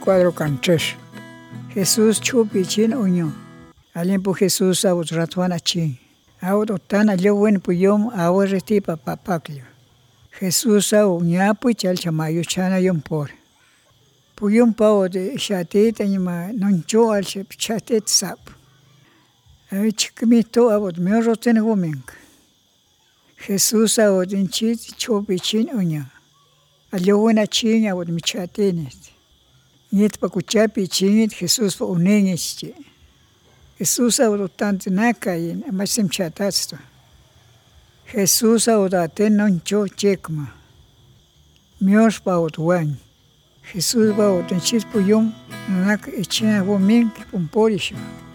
Cuadro cantres. Jesús chupi chin uño. Alimpo Jesús a ratuana chin. Ahora tana yo buen puyom ahora retipa papaclio. Jesús a uñapu chal chamayo chana yom por. Puyom pao de chatet anima noncho al chatet sap. A chiquimito abot me roten gomen. Jesús a odin chit chupi chin uño. Allo buena chin abot mi chatenes. Niet pa kuchapi chinit Jesús pa unengeche. Jesús audotante nakayin amasim chatasto. Jesús audaten noncho chekma. Mios pa outwan. Jesús ba otenchis puyom nak echina womin pomporisho.